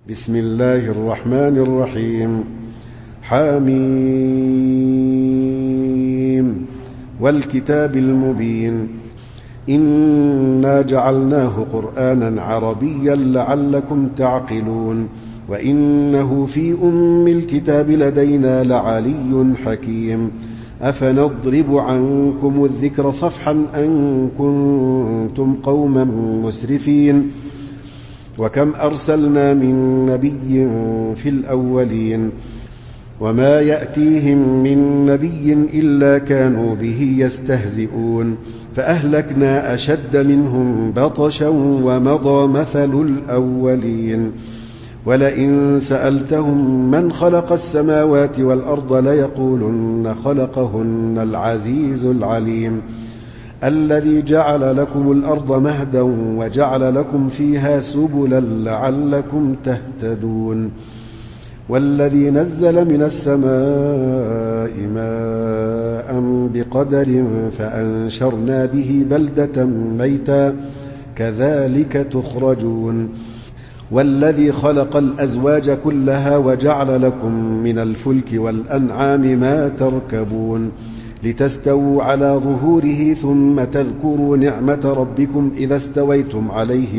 بسم الله الرحمن الرحيم. حميم والكتاب المبين إنا جعلناه قرآنا عربيا لعلكم تعقلون وإنه في أم الكتاب لدينا لعلي حكيم أفنضرب عنكم الذكر صفحا أن كنتم قوما مسرفين وكم أرسلنا من نبي في الأولين وما يأتيهم من نبي إلا كانوا به يستهزئون فأهلكنا أشد منهم بطشا ومضى مثل الأولين ولئن سألتهم من خلق السماوات والأرض ليقولن خلقهن العزيز العليم الذي جعل لكم الأرض مهدا وجعل لكم فيها سبلا لعلكم تهتدون والذي نزل من السماء ماء بقدر فأنشرنا به بلدة ميتا كذلك تخرجون والذي خلق الأزواج كلها وجعل لكم من الفلك والأنعام ما تركبون لتستووا على ظهوره ثم تذكروا نعمة ربكم إذا استويتم عليه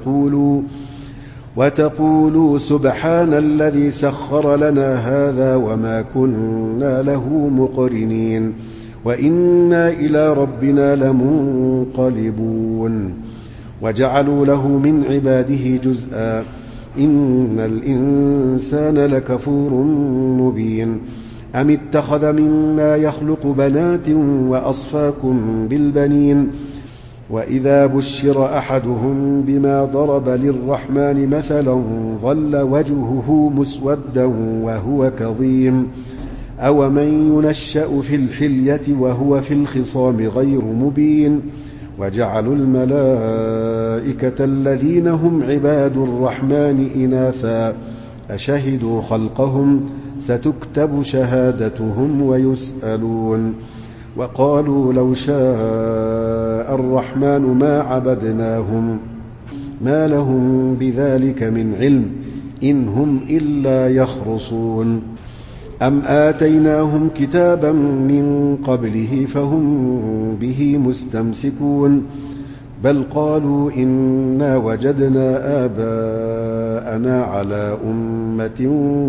وتقولوا سبحان الذي سخر لنا هذا وما كنا له مقرنين وإنا إلى ربنا لمنقلبون وجعلوا له من عباده جزءا إن الإنسان لكفور مبين أم اتخذ مما يخلق بنات وأصفاكم بالبنين وإذا بشر أحدهم بما ضرب للرحمن مثلا ظل وجهه مسودا وهو كظيم أومن ينشأ في الحلية وهو في الخصام غير مبين وجعلوا الملائكة الذين هم عباد الرحمن إناثا أشهدوا خلقهم ستكتب شهادتهم ويسألون وقالوا لو شاء الرحمن ما عبدناهم ما لهم بذلك من علم إن هم إلا يخرصون أم آتيناهم كتابا من قبله فهم به مستمسكون بل قالوا إنا وجدنا آباءنا على أمة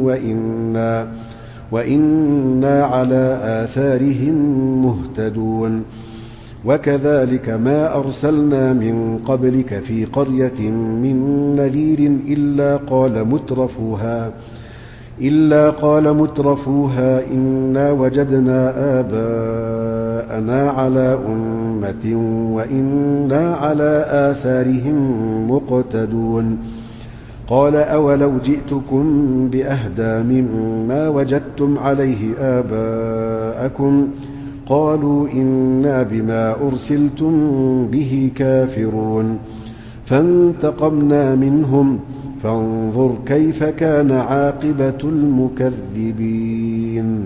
وإنا على آثارهم مهتدون وكذلك ما أرسلنا من قبلك في قرية من نذير إلا قال مترفوها إنا وجدنا آباءنا على أمة وإنا على آثارهم مقتدون قال أولو جئتكم بأهدى مما وجدتم عليه آباءكم قالوا إنا بما أرسلتم به كافرون فانتقمنا منهم فانظر كيف كان عاقبة المكذبين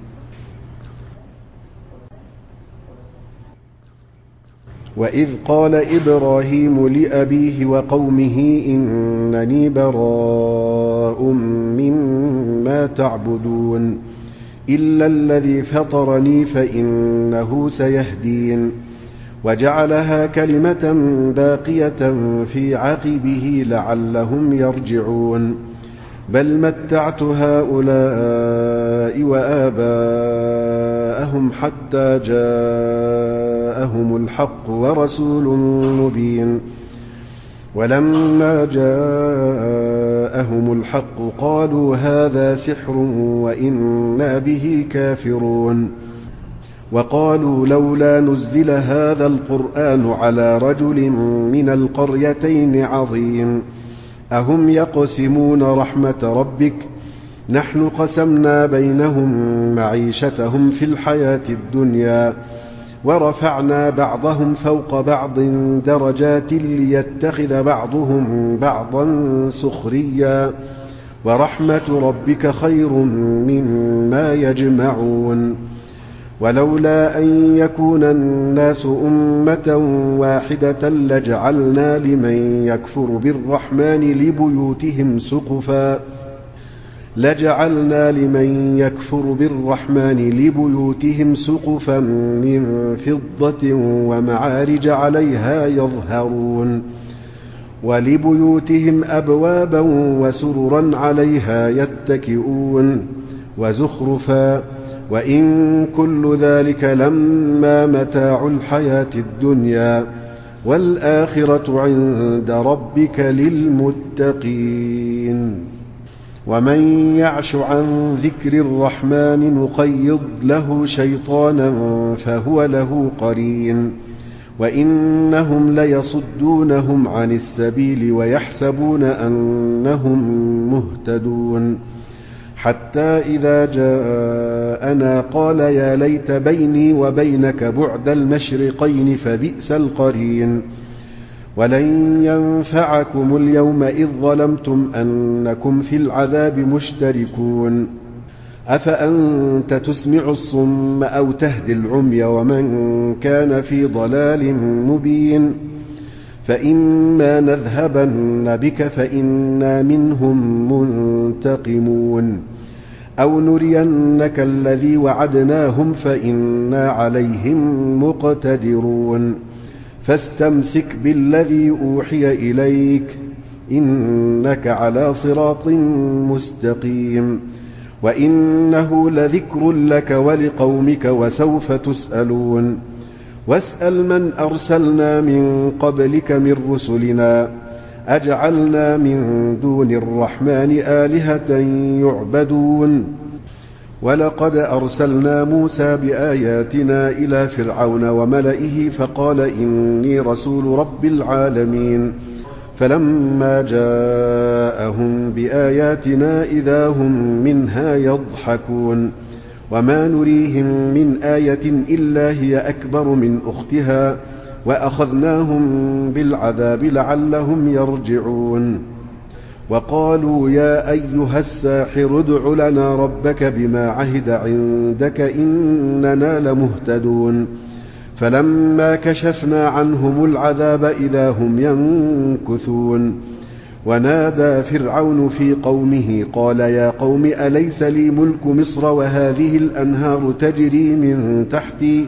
وإذ قال إبراهيم لأبيه وقومه إنني براء مما تعبدون إلا الذي فطرني فإنه سيهدين وجعلها كلمة باقية في عقبه لعلهم يرجعون بل متعت هؤلاء وآباءهم حتى جاءهم الحق ورسول مبين ولما جاءهم الحق قالوا هذا سحر وإنا به كافرون وقالوا لولا نزل هذا القرآن على رجل من القريتين عظيم أهم يقسمون رحمة ربك نحن قسمنا بينهم معيشتهم في الحياة الدنيا ورفعنا بعضهم فوق بعض درجات ليتخذ بعضهم بعضا سخريا ورحمة ربك خير مما يجمعون ولولا أن يكون الناس أمة واحدة لجعلنا لمن يكفر بالرحمن لبيوتهم سقفا من فضة ومعارج عليها يظهرون ولبيوتهم أبوابا وسررا عليها يتكئون وزخرفا وإن كل ذلك لما متاع الحياة الدنيا والآخرة عند ربك للمتقين ومن يعش عن ذكر الرحمن نقيض له شيطانا فهو له قرين وإنهم ليصدونهم عن السبيل ويحسبون أنهم مهتدون حتى إذا جاءنا قال يا ليت بيني وبينك بعد المشرقين فبئس القرين ولن ينفعكم اليوم إذ ظلمتم أنكم في العذاب مشتركون أفأنت تسمع الصم أو تهدي العمي ومن كان في ضلال مبين فإما نذهبن بك فإنا منهم منتقمون أو نرينك الذي وعدناهم فإنا عليهم مقتدرون فاستمسك بالذي أوحي إليك إنك على صراط مستقيم وإنه لذكر لك ولقومك وسوف تسألون واسأل من أرسلنا من قبلك من رسلنا أجعلنا من دون الرحمن آلهة يعبدون ولقد أرسلنا موسى بآياتنا إلى فرعون وملئه فقال إني رسول رب العالمين فلما جاءهم بآياتنا إذا هم منها يضحكون وما نريهم من آية إلا هي أكبر من أختها وأخذناهم بالعذاب لعلهم يرجعون وقالوا يا أيها الساحر ادع لنا ربك بما عهد عندك إننا لمهتدون فلما كشفنا عنهم العذاب إذا هم ينكثون ونادى فرعون في قومه قال يا قوم أليس لي ملك مصر وهذه الأنهار تجري من تحتي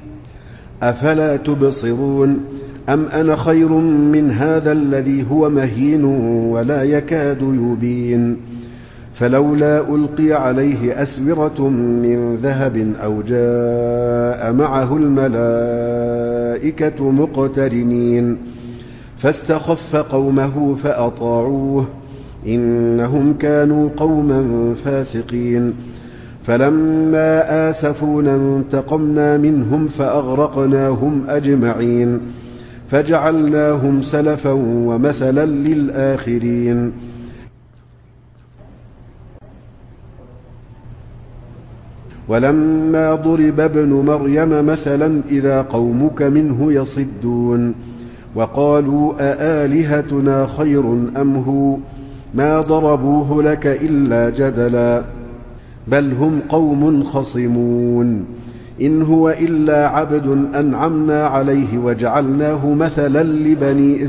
أفلا تبصرون أم أنا خير من هذا الذي هو مهين ولا يكاد يبين فلولا ألقي عليه أسورة من ذهب أو جاء معه الملائكة مقترنين فاستخف قومه فأطاعوه إنهم كانوا قوما فاسقين فلما آسفونا انتقمنا منهم فأغرقناهم أجمعين فجعلناهم سلفا ومثلا للآخرين ولما ضرب ابن مريم مثلا إذا قومك منه يصدون وقالوا أآلهتنا خير أم هو ما ضربوه لك إلا جدلا بل هم قوم خصمون إن هو إلا عبد أنعمنا عليه وجعلناه مثلا لبني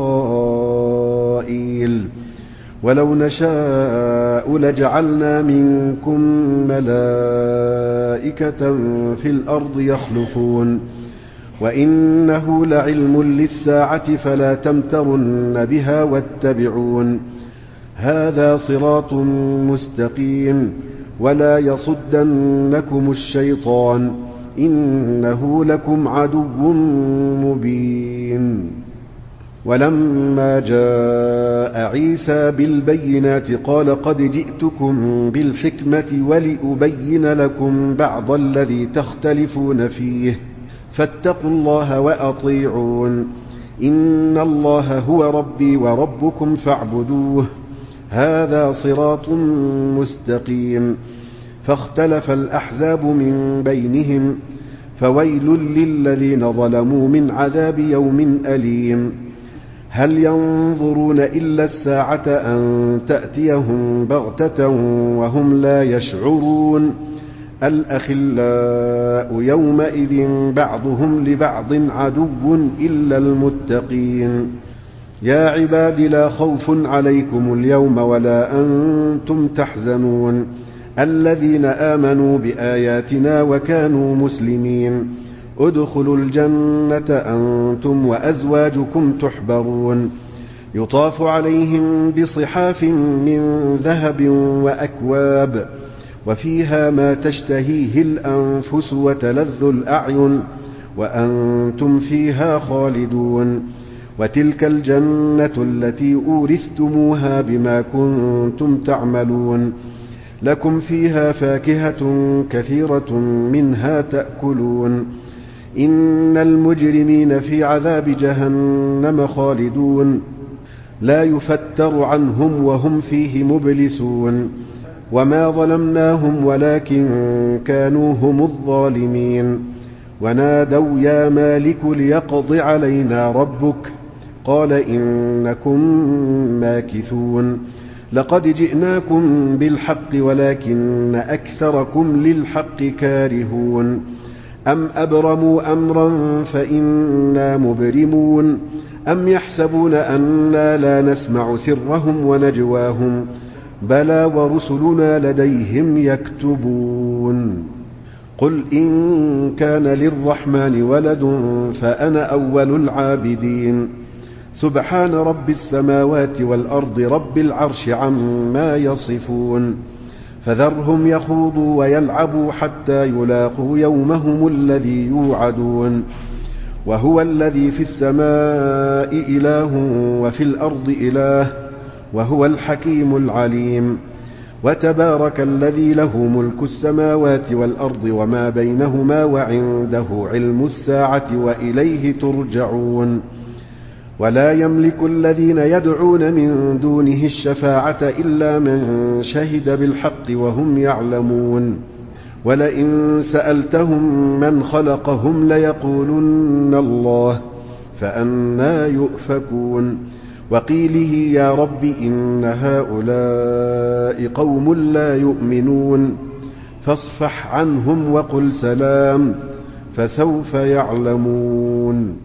إسرائيل ولو نشاء لجعلنا منكم ملائكة في الأرض يخلفون وإنه لعلم للساعة فلا تمترن بها واتبعون هذا صراط مستقيم ولا يصدنكم الشيطان إنه لكم عدو مبين ولما جاء عيسى بالبينات قال قد جئتكم بالحكمة ولأبين لكم بعض الذي تختلفون فيه فاتقوا الله وأطيعون إن الله هو ربي وربكم فاعبدوه هذا صراط مستقيم فاختلف الأحزاب من بينهم فويل للذين ظلموا من عذاب يوم أليم هل ينظرون إلا الساعة أن تأتيهم بغتة وهم لا يشعرون الأخلاء يومئذ بعضهم لبعض عدو إلا المتقين يا عباد لا خوف عليكم اليوم ولا أنتم تحزنون الذين آمنوا بآياتنا وكانوا مسلمين ادخلوا الجنة أنتم وأزواجكم تحبرون يطاف عليهم بصحاف من ذهب وأكواب وفيها ما تشتهيه الأنفس وتلذ الأعين وأنتم فيها خالدون وتلك الجنة التي أورثتموها بما كنتم تعملون لكم فيها فاكهة كثيرة منها تأكلون إن المجرمين في عذاب جهنم خالدون لا يفتر عنهم وهم فيه مبلسون وما ظلمناهم ولكن كانوا هم الظالمين ونادوا يا مالك ليقض علينا ربك قال إنكم ماكثون لقد جئناكم بالحق ولكن أكثركم للحق كارهون أم أبرموا أمرا فإنا مبرمون أم يحسبون أنا لا نسمع سرهم ونجواهم بلى ورسلنا لديهم يكتبون قل إن كان للرحمن ولد فأنا أول العابدين سبحان رب السماوات والأرض رب العرش عما يصفون فذرهم يخوضوا ويلعبوا حتى يلاقوا يومهم الذي يوعدون وهو الذي في السماء إله وفي الأرض إله وهو الحكيم العليم وتبارك الذي له ملك السماوات والأرض وما بينهما وعنده علم الساعة وإليه ترجعون ولا يملك الذين يدعون من دونه الشفاعة إلا من شهد بالحق وهم يعلمون ولئن سألتهم من خلقهم ليقولن الله فأنى يؤفكون وقيله يا رب إن هؤلاء قوم لا يؤمنون فاصفح عنهم وقل سلام فسوف يعلمون